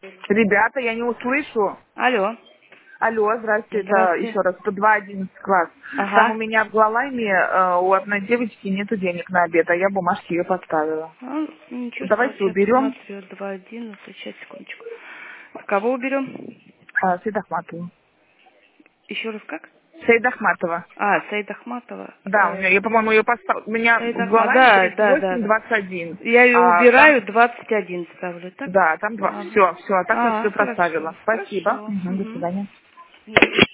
Ребята, я не услышу. Алло. Алло, здрасте, это Здрасте. еще раз, 102-11 класс. Там у Ага. меня в Глалайме у одной девочки нету денег на обед, а я бумажки ее поставила. Ничего страшного, Давайте сейчас уберем посмотрю. 2.11, сейчас, секундочку. Кого уберем? Саид Ахматову. Еще раз как? Саид Ахматова. Саида Ахматова. Да, у меня, я, по-моему, ее поставила. У меня Саида в Ахматова. Глалайме Да. 38-21. Я ее А там, убираю, 21 ставлю, так? да, там два. Ага. Все, а так я все Хорошо. проставила. Спасибо. Хорошо. Мгм, до Угу. свидания.